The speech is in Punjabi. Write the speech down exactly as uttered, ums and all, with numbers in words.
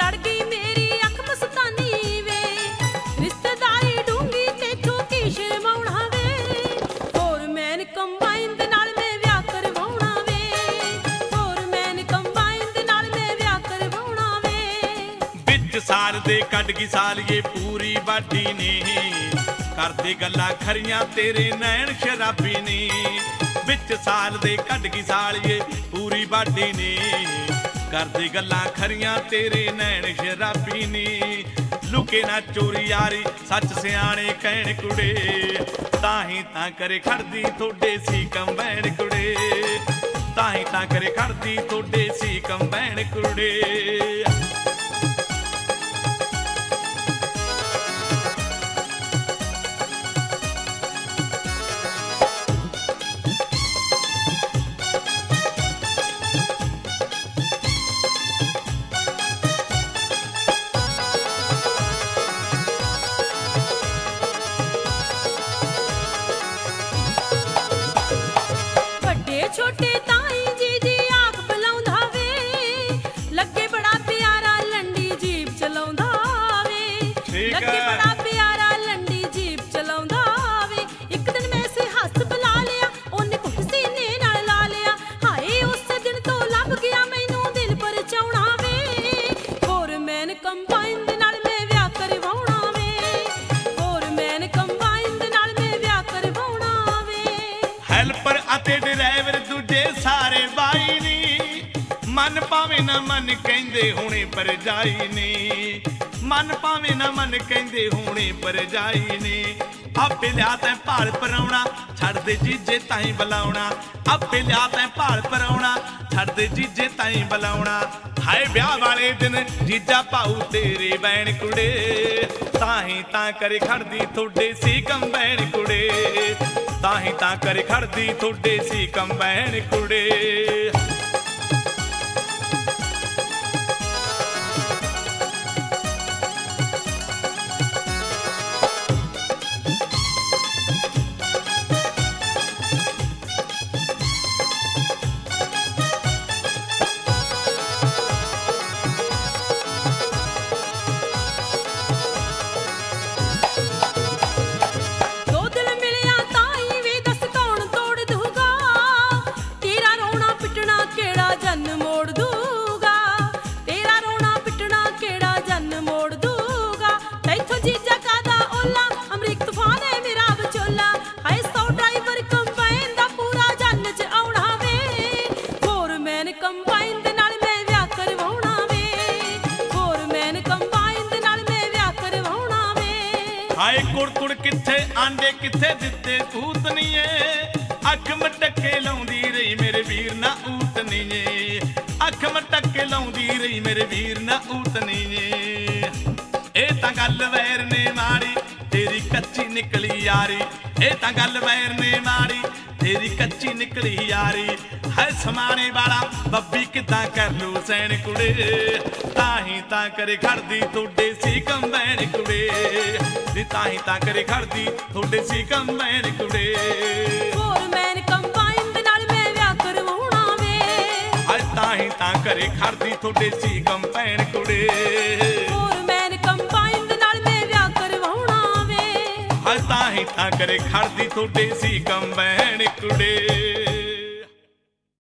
ਲੜ ਗਈ ਮੇਰੀ ਅੱਖ ਮਸਤਾਨੀ ਵੇ, ਰਿਸ਼ਤੇਦਾਰੀ ਡੂੰਗੀ ਤੇਥੋਂ ਕੀ ਸ਼ਰਮਾਉਣਾ ਵੇ, ਹੋਰ ਮੈਨ ਕੰਬਾਈਨ ਦੇ ਨਾਲ ਮੈਂ ਵਿਆਹ ਕਰਵਾਉਣਾ ਵੇ, ਹੋਰ ਮੈਨ ਕੰਬਾਈਨ ਦੇ ਨਾਲ ਮੈਂ ਵਿਆਹ ਕਰਵਾਉਣਾ ਵੇ। ਵਿੱਚ ਸਾਲ ਦੇ ਕੱਢ ਗਈ ਸਾਲੀਏ ਪੂਰੀ ਬਾਡੀ ਨੇ, ਕਰਦੇ ਗੱਲਾਂ ਖਰੀਆਂ ਤੇਰੇ ਨੈਣ ਸ਼ਰਾਬੀ ਨੇ, ਵਿੱਚ ਸਾਲ ਦੇ ਕੱਢ ਗਈ ਸਾਲੀਏ ਪੂਰੀ ਬਾਡੀ ਨੇ, ਕਰਦੇ ਗੱਲਾਂ ਖਰੀਆਂ ਤੇਰੇ ਨੈਣ ਸ਼ਰਾਬੀ ਨੇ, ਲੁਕੇ ਨਾ ਚੋਰੀ ਯਾਰੀ ਸੱਚ ਸਿਆਣੇ ਕਹਿਣ ਕੁੜੇ, ਤਾਹੀਂ ਤਾਂ ਕਰੇ ਖੜਦੀ ਥੋੜੇ ਸੀ ਕੰਬਾਈਨ ਕੁੜੇ, ਤਾਹੀਂ ਤਾਂ ਕਰੇ ਖੜਦੀ ਥੋੜੇ ਸੀ ਕੰਬਾਈਨ ਕੁੜੇ। ਛੋਟੇ ਤਾਈ ਜੀ ਦੀ ਆਖ ਬੁਲਾਉਂਦਾ ਵੇ, ਲੱਗੇ ਬੜਾ ਪਿਆਰਾ ਲੰਡੀ ਜੀਪ ਚਲਾਉਂਦਾ ਵੇ, ਲੱਗੇ ਬੜਾ ਪਿਆਰਾ ਲੰਡੀ ਜੀਪ ਚਲਾਉਂਦਾ ਵੇ। ਇੱਕ ਦਿਨ ਮੈਂ ਸੇ ਹੱਥ ਬੁਲਾ ਲਿਆ, ਉਹਨੇ ਘੁੱਟ ਸੀਨੇ ਨਾਲ ਲਾ ਲਿਆ, ਹਾਏ ਉਸੇ ਦਿਨ ਤੋਂ ਲੱਭ ਗਿਆ ਮੈਨੂੰ ਦਿਲ ਪਰਚਾਉਣਾ ਵੇ, ਹੋਰ ਮੈਨ ਕੰਬਾਈਨ ਦੇ ਨਾਲ ਮੈਂ ਵਿਆਹ ਕਰਵਾਉਣਾ ਵੇ, ਹੋਰ ਮੈਨ ਕੰਬਾਈਨ ਦੇ ਨਾਲ ਮੈਂ ਵਿਆਹ ਕਰਵਾਉਣਾ ਵੇ। ਹੈਲਪਰ ਅਤੇ ਡਰਾਈਵਰ ਦੂਜੇ ਸਾਰੇ ਬਾਈ ਨੀ, ਮਨ ਭਾਵੇਂ ਨਾ ਮਨ ਕਹਿੰਦੇ ਹੋਣੇ ਪਰਜਾਈ ਨੇ, ਮਨ ਭਾਵੇਂ ਨਾ ਮਨ ਕਹਿੰਦੇ ਹੋਣੇ ਪਰਜਾਈ ਨੇ, ਆਪੇ ਲਿਆ ਤੈਂ ਭਾਲ ਪਰਾਉਣਾ ਛੱਡ ਦੇ ਜੀਜੇ ਤਾਈਂ ਬੁਲਾਉਣਾ, ਆਪੇ ਲਿਆ ਤੈਂ ਭਾਲ ਪਰਾਉਣਾ ਛੱਡ ਦੇ ਜੀਜੇ ਤਾਈਂ ਬੁਲਾਉਣਾ, ਹਾਏ ਵਿਆਹ ਵਾਲੇ ਦਿਨ ਜੀਜਾ ਭਾਊ ਤੇਰੇ ਬੈਣ ਕੁੜੇ, ਤਾਹੀਂ ਤਾਂ ਕਰੇ ਖੜਦੀ ਥੋੜੇ ਸੀ ਕੰਬਾਈਨ ਕੁੜੇ, ਤਾਹੀਂ ਤਾਂ ਕਰੇ ਖੜਦੀ ਥੋੜੇ ਸੀ ਕੰਬਾਈਨ ਕੁੜੇ। ਕੰਬਾਈਨ ਦੇ ਨਾਲ ਮੈਂ ਵਿਆਹ ਕਰਵਾਉਣਾ ਵੇ, ਹੋਰ ਮੈਨ ਕੰਬਾਈਨ ਦੇ ਨਾਲ ਮੈਂ ਵਿਆਹ ਕਰਵਾਉਣਾ ਵੇ। ਹਾਏ ਕੁੜ ਕੁੜ ਕਿੱਥੇ ਆਂਡੇ ਕਿੱਥੇ ਦਿੱਤੇ ਪੂਤਨੀਏ, ਅੱਖ ਮਟਕੇ ਲਾਉਂਦੀ ਰਹੀ ਮੇਰੇ ਵੀਰ ਨਾ ਊਤਨੀਏ, ਅੱਖ ਮਟਕੇ ਲਾਉਂਦੀ ਰਹੀ ਮੇਰੇ ਵੀਰ ਨਾ ਊਤਨੀਏ। ਇਹ ਤਾਂ ਗੱਲ ਵੈਰ ਨੇ ਮਾੜੀ ਤੇਰੀ ਕੱਚੀ ਨਿਕਲੀ ਯਾਰੀ, ਇਹ ਤਾਂ ਗੱਲ ਵੈਰ ਨੇ ਮਾੜੀ ਤੇਰੀ ਕੱਚੀ ਨਿਕਲੀ ਯਾਰੀ, ਹੈ ਸਮਾਣੇ ਵਾਲਾ ਬੱਬੀ ਕਿੱਦਾਂ ਕਰ ਲੂ ਸੈਣ ਕੁੜੇ, ਤਾਹੀਂ ਤਾਂ ਕਰੇ ਖੜਦੀ ਥੋੜੇ ਸੀ ਕੰਬਾਈਨ ਕੁੜੇ, ਨੀ ਤਾਹੀਂ ਤਾਂ ਕਰੇ ਖੜਦੀ ਥੋੜੇ ਸੀ ਕੰਬਾਈਨ ਕੁੜੇ, ਹੋਰ ਮੈਨ ਕੰਬਾਈਨ ਦੇ ਨਾਲ ਮੈਂ ਵਿਆਹ ਕਰਵਾਉਣਾ ਵੇ, ਹੈ ਤਾਹੀਂ ਤਾਂ ਕਰੇ ਖੜਦੀ ਥੋੜੇ ਸੀ ਕੰਬਾਈਨ ਕੁੜੇ, ਹੋਰ ਮੈਨ ਕੰਬਾਈਨ ਦੇ ਨਾਲ ਮੈਂ ਵਿਆਹ ਕਰਵਾਉਣਾ ਵੇ, ਹੈ ਤਾਹੀਂ ਤਾਂ ਕਰੇ ਖੜਦੀ ਥੋੜੇ ਸੀ ਕੰਬਾਈਨ ਕੁੜੇ।